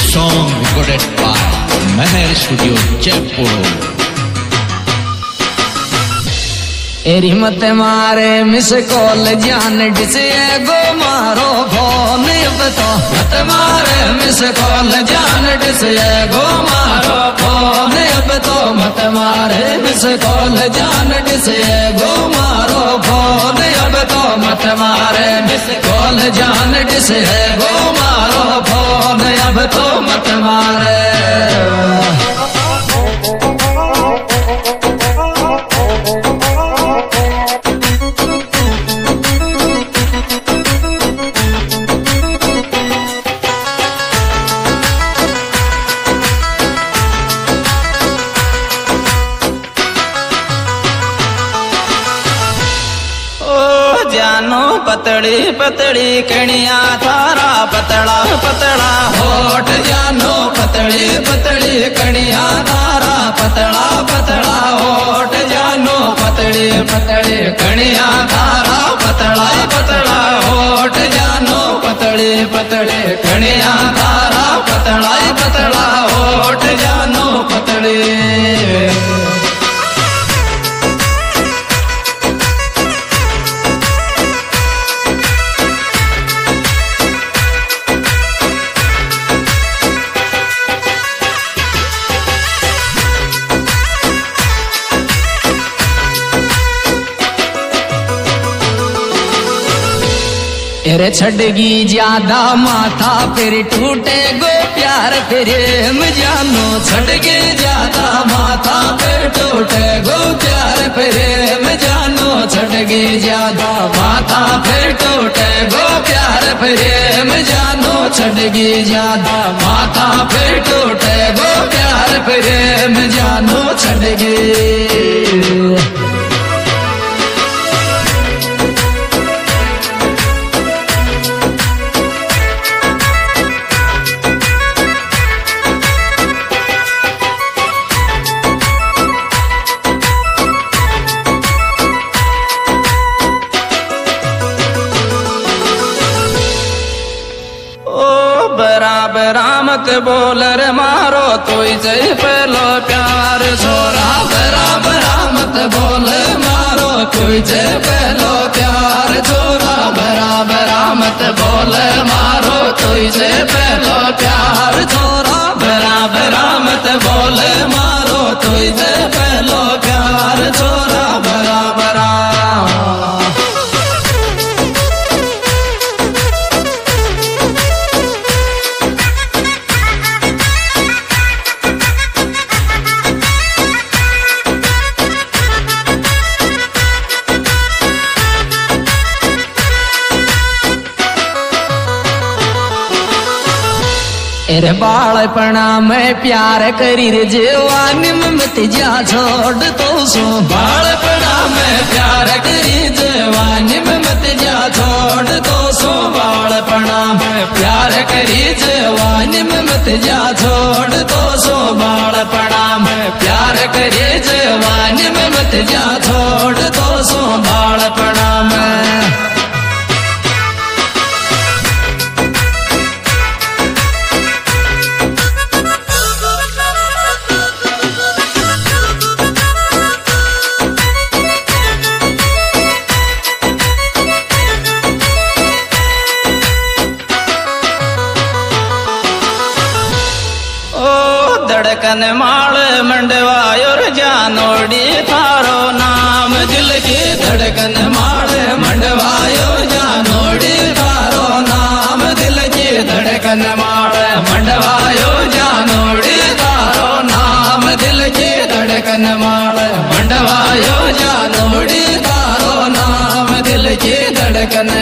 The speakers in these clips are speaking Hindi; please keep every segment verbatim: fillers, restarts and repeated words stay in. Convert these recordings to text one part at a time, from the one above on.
song recorded by Meher Studio, Jaipur. एरी मत मारे मिस कॉल जान डिसे गो मारो फोन बता मत मारे मिस कॉल जान डिसे गो मारो फोन अब तो मत मारे मिस कॉल जान डिसे गो मारो फोन अब तो मत मारे मिस कॉल जान डिसे गो मारो फोन अब तो मत मारे जानो पतड़ी पतड़ी कणिया थारा पतला पतला होठ जानो पतड़ी पतड़ी कणिया थारा पतला पतला होठ जानो पतड़ी पतड़ी कणिया थारा पतला पतला होठ जानो पतड़ी पतड़ी कणिया थारा पतला पतला होठ जानो पतड़ी तेरे छड़गी ज्यादा माथा फिर टूटे गो प्यार प्रेम जानो छड़गे ज्यादा माथा फिर टूटे गो प्यार प्रेम जानो छड़गे ज्यादा माथा फिर टूटे गो प्यार प्रेम जानो छड़गी ज्यादा माथा फिर टूटे गो प्यार प्रेम जानो छड़गे बराबर मत बोल रे मारो तो जय पहलो प्यार छोरा बराबर मत बोल मारो कोई जय पहलो प्यार छोरा बराबर मत बोल मारो कोई जय पहलो प्यार छोरा बराबर मत बोल मारो कोई जय पहलो प्यार छोरा बराबर तेरे बालपना में प्यार करी रे जवानी में मत जा छोड़ तो सो बालपना में प्यार करी जवानी में मत जा छोड़ तो सो बालपना में प्यार करी जवानी में मत जा छोड़ तो सो बालपना में प्यार करी जवानी में मत जा छोड़ तो सो बालपना में धड़कन माल मंडवायो जानोड़ी थारो नाम दिल की धड़कन माल मंडवायो जानोड़ी थारो नाम दिल की धड़कन माल मंडवायो जानोड़ी थारो नाम दिल की धड़कन माल मंडवायो जानोड़ी थारो नाम दिल की धड़कन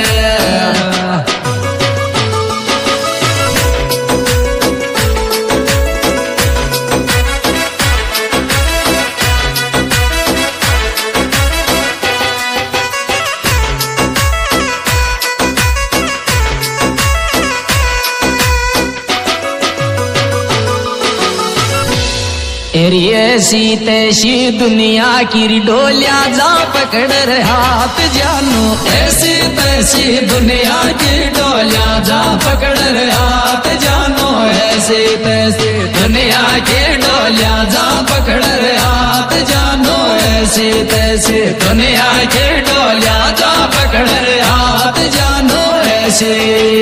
तेरी ऐसी तैसी दुनिया की डोलिया जा पकड़ रे हाथ जानू ऐसी तैसी दुनिया की डोलिया जा पकड़ रे हाथ जानू ऐसी ऐसे तैसे दुनिया के डोलिया जा पकड़ रे हाथ जानो ऐसे तैसे दुनिया के डोलिया जा पकड़ रे हाथ जानो ऐसे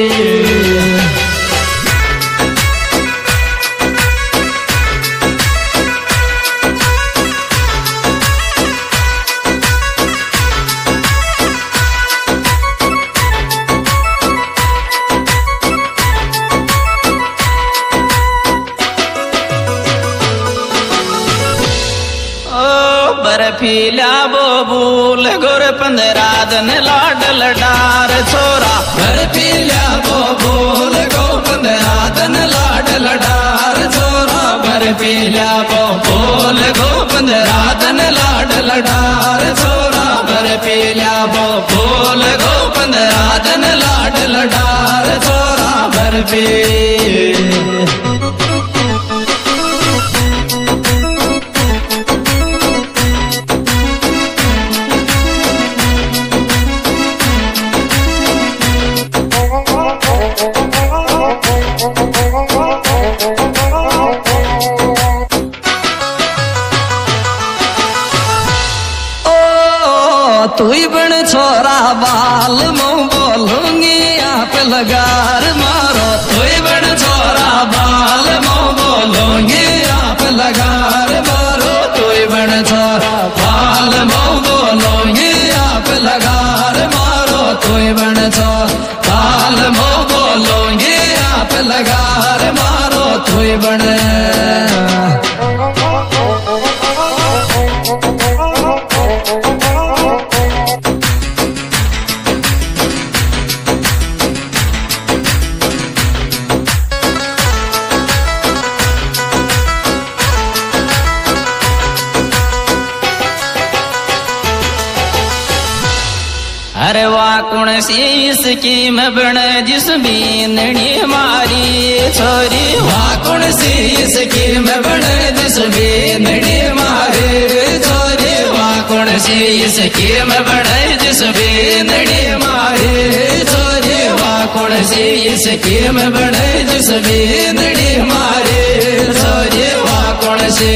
बर्फीला बोबूल गुर पंद्रह दिन लाड लडार छोरा बर्फीला बोबूल गो पंद्रह दिन लाड लडार छोरा बर्फीला बोबूल गो पंद्रह दिन लाड लडार छोरा बर्फीला बोबूल गो पंद्रह दिन लाड लडार छोरा बर्फी तू बन छोरा बाल मो बोलूंगी आप लगार मारो तू बन छोरा बाल मो बोलूंगी आप लगार मारो तू बन छोरा बाल मो बोलूंगी आप लगार मारो तू बन छोरा बाल मो बोलूंगी आप लगार मारो तू बन अरे वाह कौन सी स्कीम बन जिस बीननी मारी छोरी वाह कौन सी स्कीम बन जिस बीननी मारी छोरी वाह कौन सी स्कीम बन जिस बीननी मारी छोरी वाह कौन सी स्कीम बन जिस बीननी मारी छोरी वाह कौन सी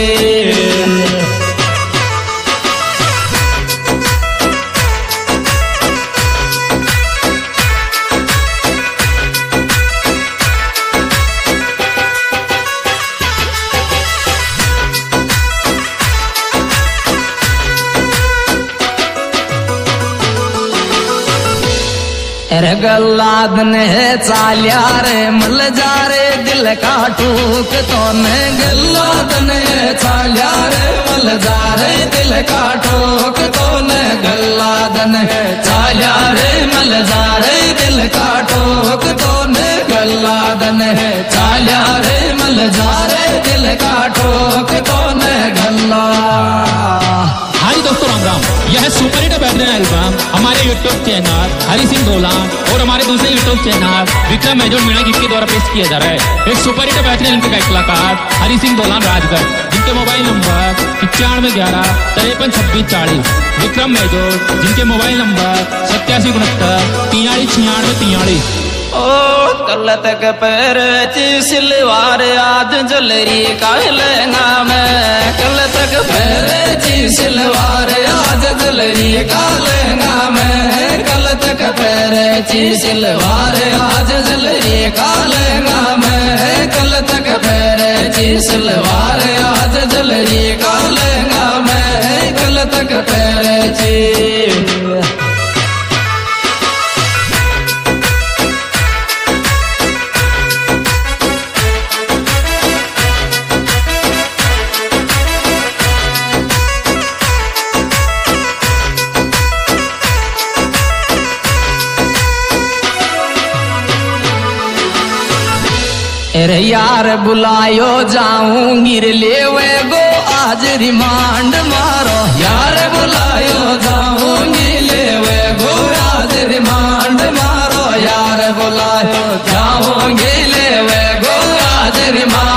रे गल्लादन है चालिया रे मल जा रे दिल का ठूक तो ने गल्लादन है चालिया रे मल जा रे दिल का ठूक तो ने गल्लादन है चालिया रे मल जा रे दिल का ठूक तो ने गल्लादन है चालिया रे मल जा रे दिल का ठूक तो ने गल्ला। हाँ जी दोस्तों राम राम, यह सुपर हिट बैटरी एल्बम हमारे यूट्यूब चैनल हरी सिंह दोलान और हमारे दूसरे YouTube channel Vikram major Meena gift के द्वारा पेश किया जा रहा है। एक सुपर हिट बैटरी एल्बम का कलाकार हरी सिंह दोलान राजगढ़, जिनके मोबाइल नंबर इक्यानवे ग्यारह तिरपन छब्बीस चालीस। विक्रम मेजर, जिनके मोबाइल नंबर सत्यासी उनहत्तर तियालीस छियानवे तियालीस। ओ कल तक पैर सिलवार आज जलरी कालेगा मैं, कल तक पैर सिलवार आज जलरी कालेगा मैं, कल तक पैर सिलवार आज जलरी कालेगा मैं, कल तक पैर सिलवार आज जलरी कालेगा मैं, कल तक पैर अरे यार बुलायो जाऊंगी ले वे गो आज रिमांड मारो, यार बुलायो जाऊंगी ले वे गो आज रिमांड मारो, यार बुलायो जाऊंगी ले वे गो आज रिमांड